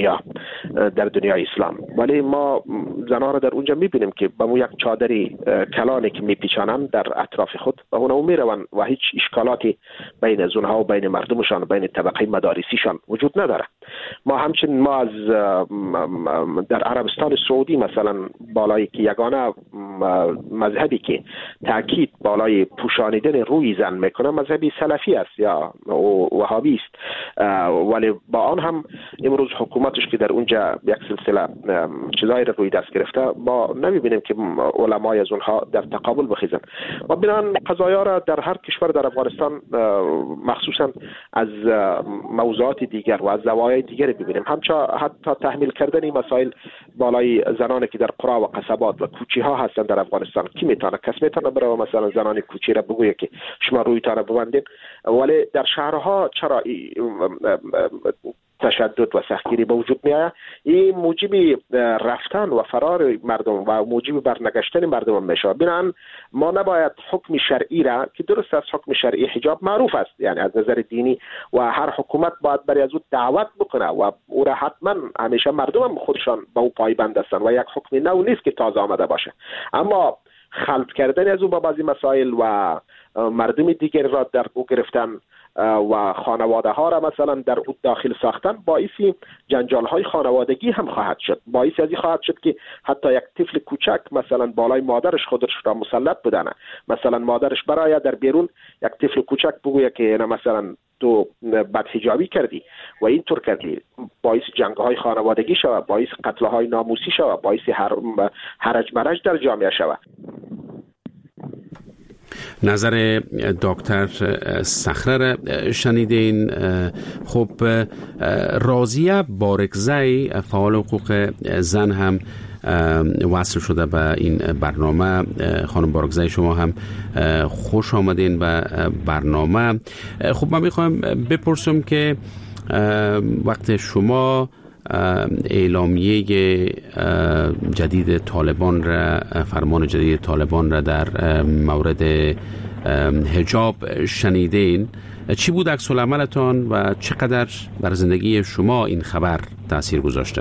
دنیای اسلام. ولی ما زنان را در اونجا میبینیم که با یک چادری کلانی که میپیچانند در اطراف خود و اونها میروند و هیچ اشکالاتی بین از اونها و بین مردمشان و بین طبقه مدارسیشان وجود نداره. ما همچنین ما از در عربستان سعودی مثلا بالای که یگانه مذهبی که تاکید بالای پوشانیدن روی زن میکنه مذهبی سلفی است یا وهابی است، ولی با آن هم امروز حکومتش که در اونجا یک سلسله چیزایی را روی دست گرفته، ما نمیبینیم که علمای از اونها در تقابل بخیزن. و بنابراین قضایا را در هر کشور در افغانستان مخصوصا از موضوعات دیگر و از زوایای دیگر ببینیم. حتی تحمیل کردن مسائل بالای زنانی که در قرا و قصبات و کوچه ها هستند در افغانستان، کی میتونه؟ کس میتونه برای مثلا زنان کوچه را بگویه که شما رویتان ببندین؟ ولی در شهرها چرا تشدد و سختگیری به وجود میآید؟ این موجب رفتن و فرار مردم و موجب برنگشتن مردم میشه. بنابراین ما نباید حکم شرعی را که درست است، حکم شرعی حجاب معروف است یعنی از نظر دینی و هر حکومت باید برای از او دعوت بکنه و او را حتما همیشه مردم خودشان به او پایبند هستند و یک حکم نو نیست که تازه آمده باشه. اما خلط کردن از او با بعضی مسائل و مردم دیگر را در او گرفتن و خانواده ها را مثلا در او داخل ساختن باعث جنجال های خانوادگی هم خواهد شد. باعث ازی خواهد شد که حتی یک طفل کوچک مثلا بالای مادرش خودش را مسلط بدانه، مثلا مادرش برای در بیرون یک طفل کوچک بگوید که نه مثلا تو بدحجابی کردی و اینطور کردی، باعث جنگ های خانوادگی شود، باعث قتل های ناموسی شود، باعث هرج مرج در جامعه شود. نظر دکتر صخره را شنیدین. خب راضیه بارکزی فعال حقوق زن هم وصل شده به این برنامه. خانم بارکزی شما هم خوش آمدین به برنامه. خب من میخوایم بپرسم که وقت شما اعلامیه جدید طالبان را، فرمان جدید طالبان را در مورد حجاب شنیدین، چی بود عکس العملتان و چقدر بر زندگی شما این خبر تأثیر گذاشته؟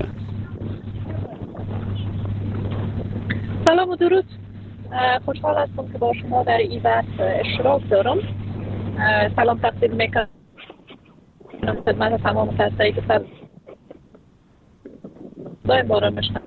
سلام و درود. خوشحال هستم که با شما در این بحث اشتراک دارم. سلام تقدیم میکنم خدمت تمام کسایی که دایم باران میشنم.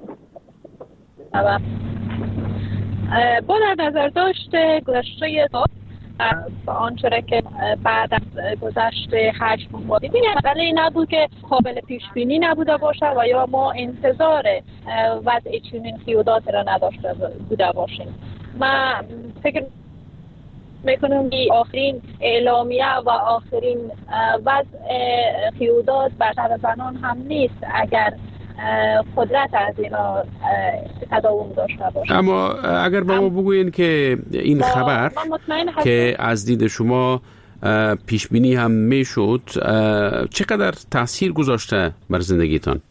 با در نظر داشته گذشته و آنچه که بعد از گذشت 8 ماه دیگه مسئله نبود که قابل پیش بینی نبوده باشه و یا ما انتظار وضع چنین قیودات را نداشته بوده باشیم. من فکر میکنم که آخرین اعلامیه و آخرین وضع قیودات بر سر زنان هم نیست اگر قدرت از اینا تداوم داشته باشه. اما اگر با ما بگوین که این خبر که از دید شما پیش بینی هم میشد، چقدر تاثیر گذاشته بر زندگیتان؟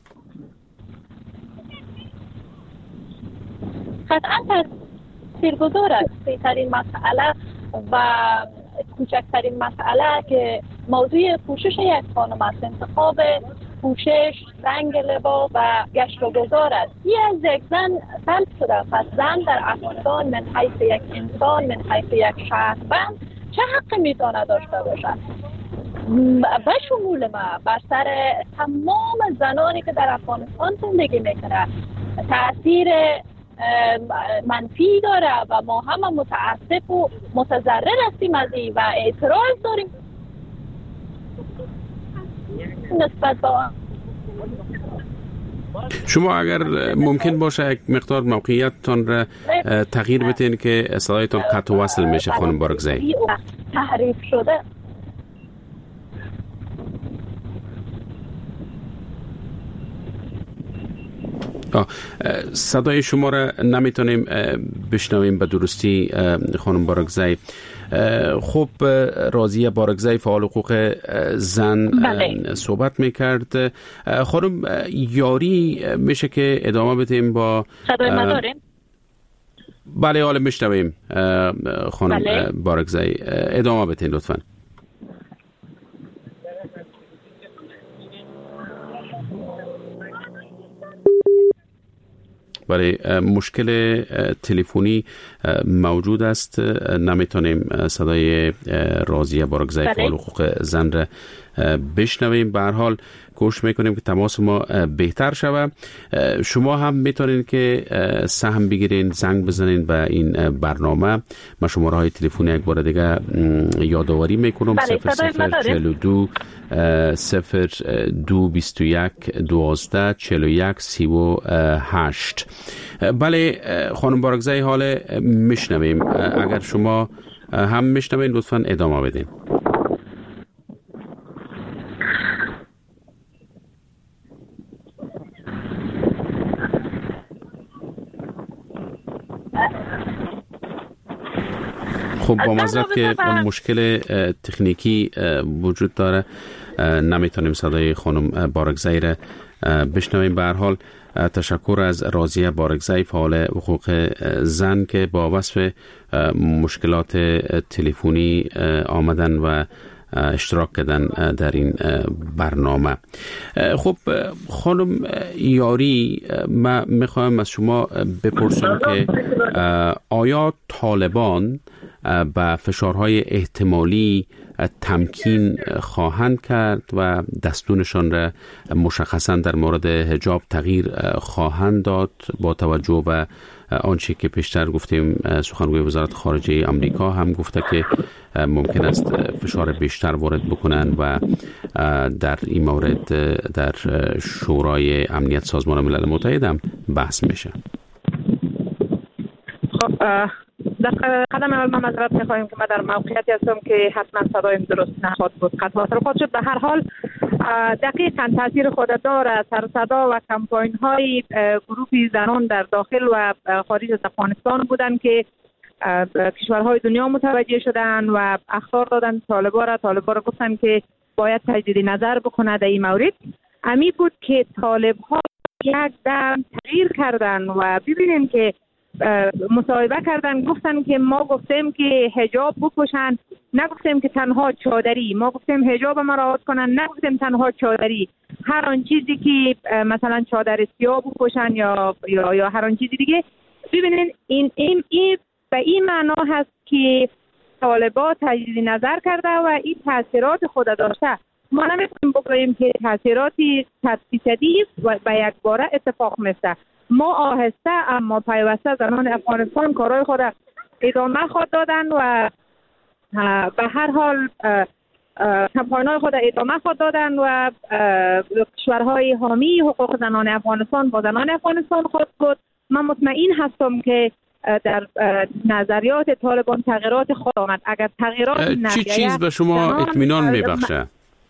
قطعا تاثیرگذار است. بهترین مسئله و کوچکترین مسئله که موضوع پوشش یک خانم است، انتخاب پوشش، رنگ لباس و گشت و گذار است. این از یک زن سلب شده. پس زن در افغانستان من حیث یک انسان، من حیث یک شهروند چه حقی میتونه داشته باشد؟ به شمول ما بر سر تمام زنانی که در افغانستان زندگی میکنه تأثیر منفی داره و ما هم متاسف و متضرر هستیم از این و اعتراض داریم نسبت با. شما اگر ممکن باشه یک مقدار موقعیتتان را تغییر بدین که صدایتان قطع و وصل میشه خانم بارکزی. تحریف شده. صدای شما را نمیتونیم بشنویم به درستی خانم بارکزی. خب راضیه بارکزی فعال حقوق زن صحبت میکرد. خانم یاری میشه که ادامه بدیم با صدای ما داریم؟ بله حالا میشنویم خانم بارکزی، ادامه بدین لطفاً. برای مشکل تلفنی موجود است، نمیتونیم صدای راضیه بارکزی فعال حقوق زن را بشنویم. به هر حال کوشش میکنیم که تماس ما بهتر شود. شما هم میتونین که سهم بگیرین، زنگ بزنین به این برنامه. من شماره های تلفنی یک بار دیگه یادآوری میکنم: 0042 0221 12 41 38. بله خانم بارکزی حال میشنویم. اگر شما هم میشنوین لطفاً ادامه بدین. خب با معذرت که مشکل تکنیکی وجود داره، نمیتونیم صدای خانم بارکزی را بشنویم. به هر حال تشکر از راضیه بارکزی فعال حقوق زن که با وصف مشکلات تلفنی آمدن و اشتراک کردن در این برنامه. خب خانم یاری، من میخوایم از شما بپرسم که آیا طالبان با فشارهای احتمالی تمکین خواهند کرد و دستورشان را مشخصا در مورد حجاب تغییر خواهند داد با توجه به آنچه که پیشتر گفتیم سخنگوی وزارت خارجه آمریکا هم گفته که ممکن است فشار بیشتر وارد بکنن و در این مورد در شورای امنیت سازمان ملل متحد هم بحث میشه؟ خب در قدم اول من معذرت می‌خوایم که من در موقعیتی هستم که حتما صدایم درست نخواهد بود، قطع خود شد. به هر حال دقیقاً تاثیر خود داره. سر صدا و کمپاین های گروهی زنان در داخل و خارج از افغانستان بودن که کشورهای دنیا متوجه شدن و اخطار دادن طالبان را گفتن که باید تجدید نظر بکنه در این مورد. امی بود که طالب‌ها یک دم تغییر کردن و ببینیم که مصاحبه کردن، گفتن که ما گفتیم که حجاب بپوشن، نگفتیم که تنها چادری، ما گفتیم حجاب ما مراعات کنن، نگفتیم تنها چادری، هر آن چیزی که مثلا چادر سیاه بپوشن یا هر آن چیزی دیگه. ببینید این به این معنا هست که طالبان تجدید نظر کرده و این تاثیرات خود داشته. ما نمیتونیم بگوییم که تاثیراتی 100% و به یک باره اتفاق میفته. ما آهسته اما پیوسته زنان افغانستان کارهای خود ادامه خود دادن و به هر حال کمپاین‌های خود ادامه خود دادن و کشورهای حامی حقوق زنان افغانستان با زنان افغانستان خود بود. من مطمئن هستم که در نظریات طالبان تغییرات خود آمد. اگر تغییرات چی چیز به شما اطمینان میبخشه؟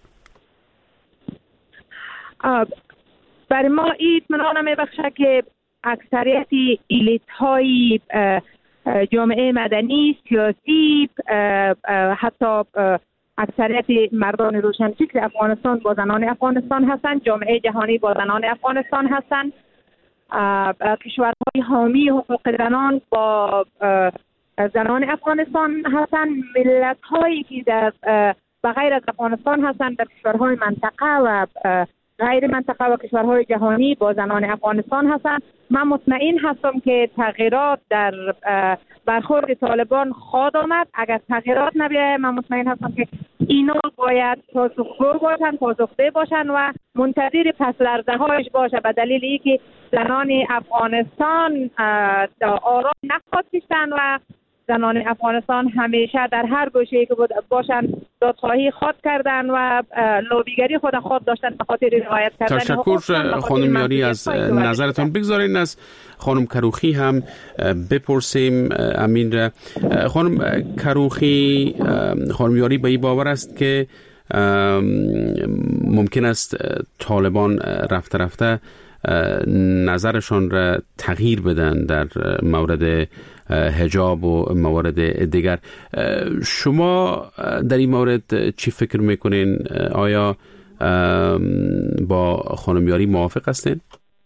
برای ما اطمینان میبخشه که اکثریت الیت های جامعه مدنی، سیاسی، حتی اکثریت مردان روشنفکر افغانستان با زنان افغانستان هستند، جامعه جهانی با زنان افغانستان هستند، کشورهای حامی حقوق زنان با زنان افغانستان هستند، ملت هایی که در بغیر از افغانستان هستند در کشورهای منطقه و غیر منطقه و کشورهای جهانی با زنان افغانستان هستند. من مطمئن هستم که تغییرات در برخورد طالبان خواهد آمد. اگر تغییرات نبیاید من مطمئن هستم که اینا باید پاسخگو باشن، پاسخده باشن و منتظر پس لرزه هایش باشه، به دلیل اینکه زنان افغانستان آرام نخواهد کشتن و زنان افغانستان همیشه در هر گوشه‌ای که باشن دادخواهی خود کردن و لوبیگری خود داشتن به خاطر رعایت کردن. تشکر خانم یاری از نظرتان. بگذارین از خانم کروخی هم بپرسیم امین را. خانم کروخی، خانم یاری به این باور است که ممکن است طالبان رفته رفته نظرشان را تغییر بدن در مورد حجاب و موارد دیگر. شما در این مورد چی فکر میکنین؟ آیا با خانم یاری موافق هستین؟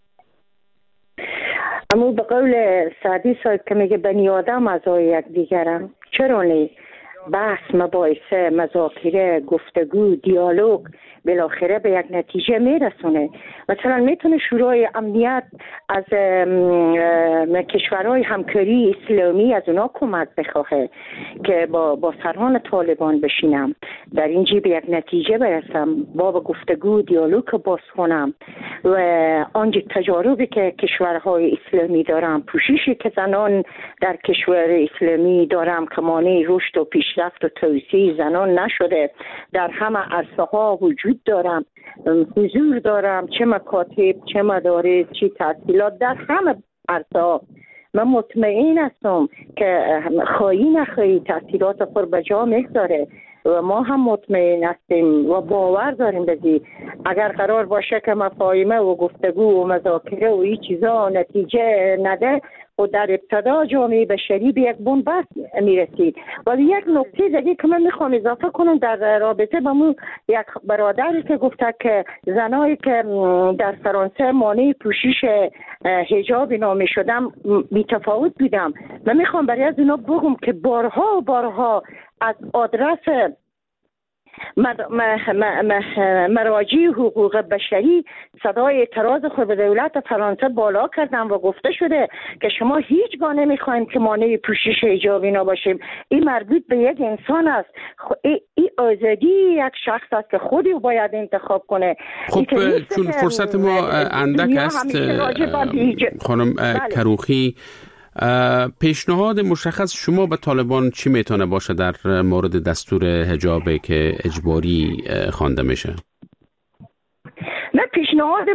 اما به قول سعدی صاحب که میگه بنی آدم اعضای یک دیگرن، چرا نه؟ بحث، مباحثه، مذاکره، گفتگو، دیالوگ بالاخره به یک نتیجه میرسونه. مثلا میتونه شورای امنیت از کشورهای همکاری اسلامی از اونا کمک بخواهه که با سران طالبان بشینم در اینجا به یک نتیجه برسم، باب گفتگو دیالوگ باز کنم و آنجا تجاربی که کشورهای اسلامی دارم، پوششی که زنان در کشور اسلامی دارم که مانع رشد و پیشرفت و توسعه زنان نشده، در همه عرصه ها وجود دارم، حضور دارم، چه مکاتب، چه مدارس، چه تحصیلات، در همه عرصه. من مطمئن هستم که خواهی نخواهی تحصیلات خود به جا میگذاره و ما هم مطمئن هستیم و باور داریم بزی اگر قرار باشه که مفاهمه و گفتگو و مذاکره و این چیزا نتیجه نده و در ابتدا جامعه بشری به یک بنبست میرسید. و یک نکته دیگه که من میخوام اضافه کنم در رابطه با مون یک برادری که گفته که زنایی که در فرانسه مانع پوشش حجاب نامی شدم متفاوت بودم. من میخوام برای از اینا بگم که بارها از آدرس مراجع حقوق بشری صدای اعتراض خود به دولت فرانسه بالا کردن و گفته شده که شما هیچگاه نمیخوایم که مانع پوشش حجاب اینا باشیم. این مربوط به یک انسان است. این آزادی یک شخص است که خودی باید انتخاب کنه. خب چون فرصت ما اندک است خانم کروخی، پیشنهاد مشخص شما به طالبان چی میتونه باشه در مورد دستور حجاب که اجباری خوانده میشه؟ نه، پیشنهاد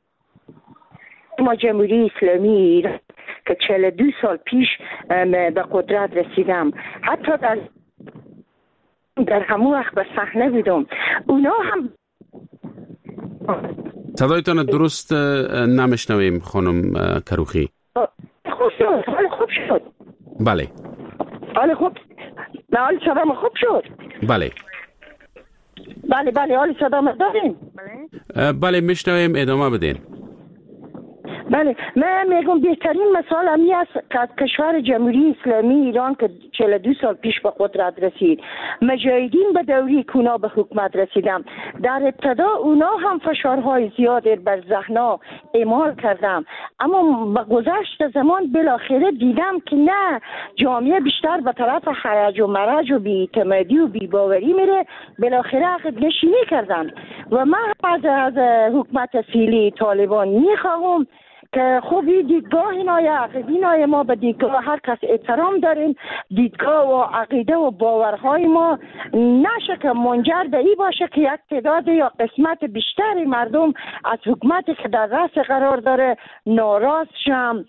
ما جمهوری اسلامی ایران که 42 سال پیش به قدرت رسیدم، حتی در همون وقت به صحنه بودم، اونا هم صدایتان درست نمیشنویم خانم کروخی. خوب شد. بله. حال صدام خوب شد. بله. حال صدام داریم. بله میشنویم، ادامه بدین. بله، من میگم بهترین مثال همی است که از کشور جمهوری اسلامی ایران که 42 سال پیش به قدرت رسید، مجاهدین به دوری کونا به حکومت رسیدم. در ابتدا اونا هم فشارهای زیادی بر ذهنها اعمال کردم، اما با گذشت زمان بالاخره دیدم که نه، جامعه بیشتر به طرف حرج و مرج و بی‌اعتمادی و بی‌باوری میره. بالاخره عقب نشینی کردن و من از حکومت فعلی طالبان میخواهم که خوب دیدگاه اینای عقیدینای ما به دیدگاه هر کس احترام داریم. دیدگاه و عقیده و باورهای ما نشه که منجر به این باشه که یک تعداد یا قسمت بیشتری مردم از حکومتی که در رأس قرار داره ناراض شم،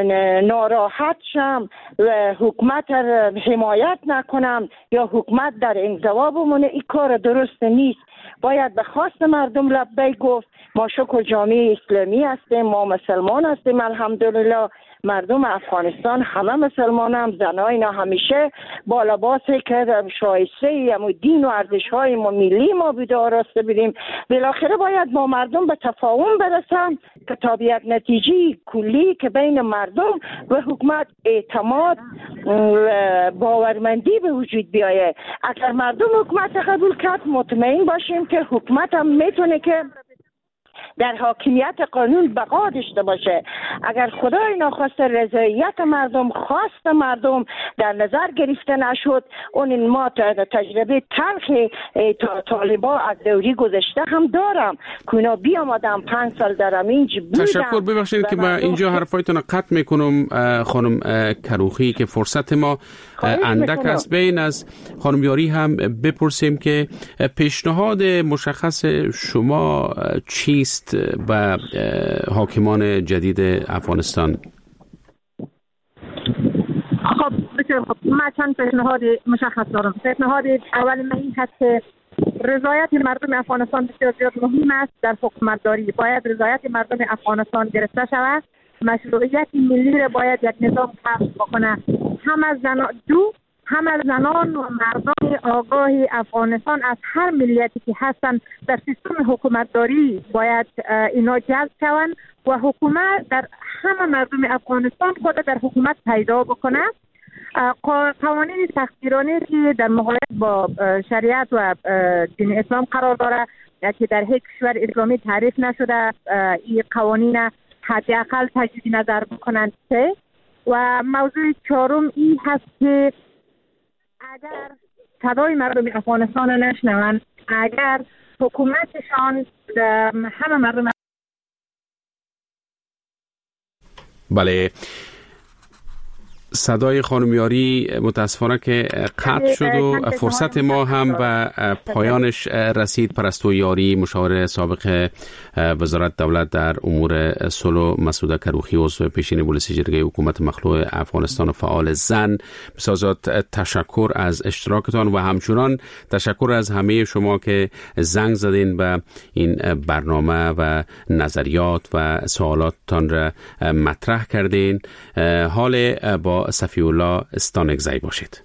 ناراحت شم و حکومت حمایت نکنم یا حکومت در انزوا بمونه. این کار درست نیست. باید به خواست مردم لبیک گفت. ما شکر جامعه اسلامی هستیم، ما مسلمان هستیم الحمدلله. مردم افغانستان همه مسلمان هم، زنای اینا همیشه با لباسی که شایسته همون دین و ارزش‌های ما ملی ما بوده آراسته بدیم. بالاخره باید با مردم به تفاهم برسن که تا به یک نتیجه کلی که بین مردم و حکومت اعتماد و باورمندی به وجود بیایه. اگر مردم حکومت قبول کرد مطمئن باشیم که حکومت هم میتونه که در حاکمیت قانون بقا داشته باشه. اگر خدای ناخواسته رضایت مردم، خواست مردم در نظر گرفته نشد، اون ما تجربه تلخ طالبا از دوری گذشته هم دارم که اونا بیامدن 5 سال در امینج بودن. تشکر. ببخشید که من اینجا حرفایتون قطع میکنم خانم کروخی که فرصت ما اندک است. بین از خانم یاری هم بپرسیم که پیشنهاد مشخص شما چیست و حاکمان جدید افغانستان؟ خب من چند پیشنهاد مشخص دارم. پیشنهاد اول من این هست که رضایت مردم افغانستان بسیار زیاد مهم است. در حکومتداری باید رضایت مردم افغانستان گرفته شود. مشروعیت ملی را باید یک نظام کسب بکنه. هم از زنان و مردان آگاه افغانستان از هر ملیتی که هستند در سیستم حکومتداری باید اینا جذب شوند و حکومت در همه مردم افغانستان خود در حکومت پیدا بکنه. قوانین تقدیرانه که در مقایسه با شریعت و دین اسلام قرار داره که در هیچ کشور اسلامی تعریف نشده، این قوانین حداقل تجدید نظر بکنند. و موضوع چهارم این هست که اگر صدای مردم افغانستان را نشنوند، اگر حکومتشان همه مردم بله، صدای خانم یاری متاسفانه که قطع شد و فرصت ما هم به پایانش رسید. پرستو یاری، مشاور سابق وزارت دولت در امور صلح، مسعود کروخی عضو پیشین پلیس جرگه حکومت مخلوع افغانستان و فعال زن، بسازات تشکر از اشتراکتان و همچنان تشکر از همه شما که زنگ زدین به این برنامه و نظریات و سوالاتتان را مطرح کردین. حال با صفی الله استانگزی باشید.